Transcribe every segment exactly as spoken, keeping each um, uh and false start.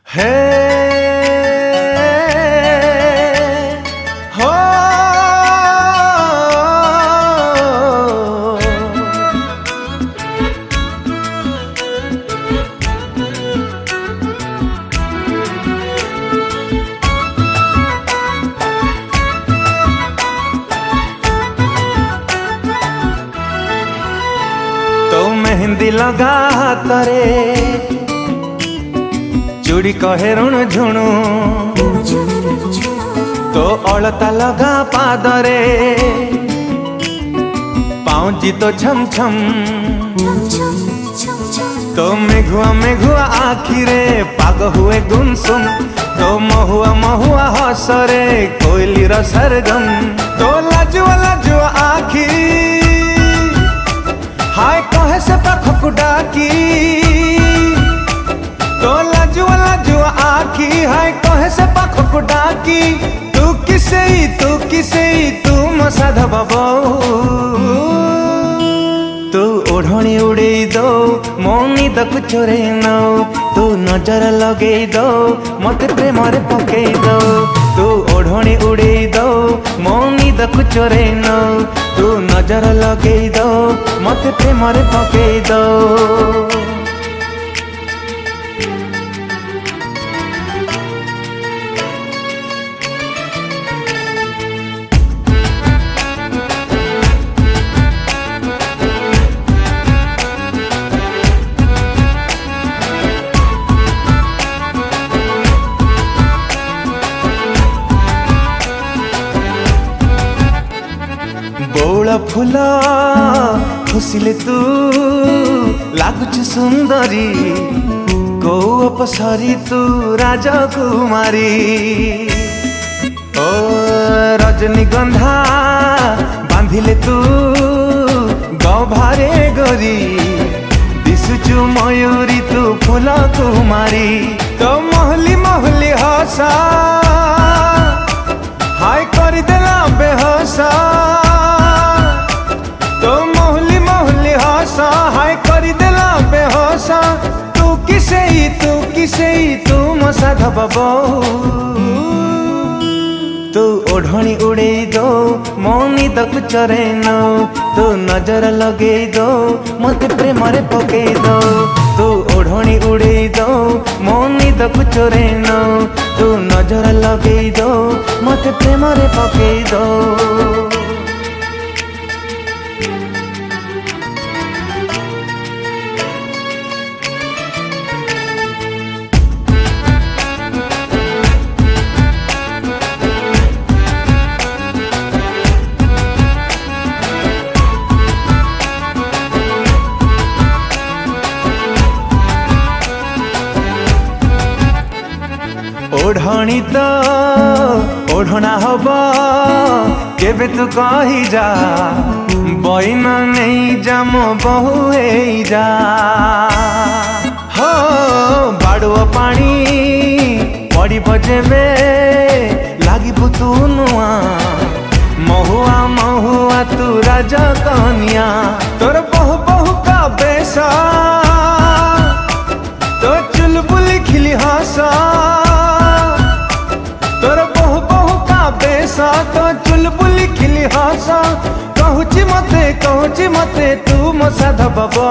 हे हो तो मेहंदी लगा हाथरे चूड़ी कहे ऋण झुणु तो अलता लगा पादरे पाउजी तो छम छम तो मेघुआ मेघुआ आखिरे पाग हुए गुमसुम तो महुआ महुआ हसरे कोयली र सरगम तो लाजुआ लाजुआ आखी हाय कहे से पाखकु डाकी तो लाजुआ लाजुआ आखी हाय कहे से पाखकु डाकी तू किसे तू किसे तू मसाध बाबू तू ओढ़णी उड़े दो मो निदक चोरे नौ तू नजर लगे दो मत प्रेम रे पके दो तू ओढ़णी उड़े दो मो निदक चोरे नौ तू नजर लगे दो मत प्रेम रे पके दो। बौला फूल खुशिले तू लागुच सुंदरी को अपसरी तू राजकुमारी ओ रजनीगंधा बांधिले तू गभारे गोरी दिशुचु मयूरी तू फूल कुमारी तो महली महली हसा हाय कर देला बेहसा हाय करी देला बेहोसा तू किसे तू किसे तू मसाध बाबू तू ओढ़णी उड़े दो मो निदक चरे नौ तू नजर लगे दो मत प्रेम रे पके दो तू ओढ़णी उड़े दो मो निदक चरे नौ तू नजर लगे दो मत प्रेम रे पके दो। ओढ़णी तो ओढ़ना हबा केबे तू कही जा बइना नहीं जा मो बहु हे जा हो बाड़ुआ पानी पड़ी बजेबे लागी तू नुआ महुआ महुआ तू राजा कन्या तोर बहु बहु का बेसा तो चुलबुल खिली हसा तो चुलबुल खिली हसा कहूची मते कहूची मते तू मसाध बाबू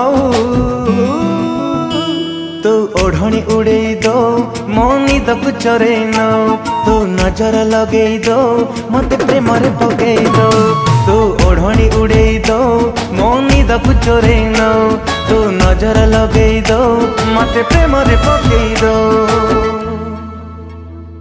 तू ओढ़णी उड़े दो मो निदक चरे नौ तू नजर लगे दो मत प्रेम रे पके दो तू ओढ़णी उड़े दो मो निदक चरे नौ तू नजर लगे दो मत प्रेम रे पके दो।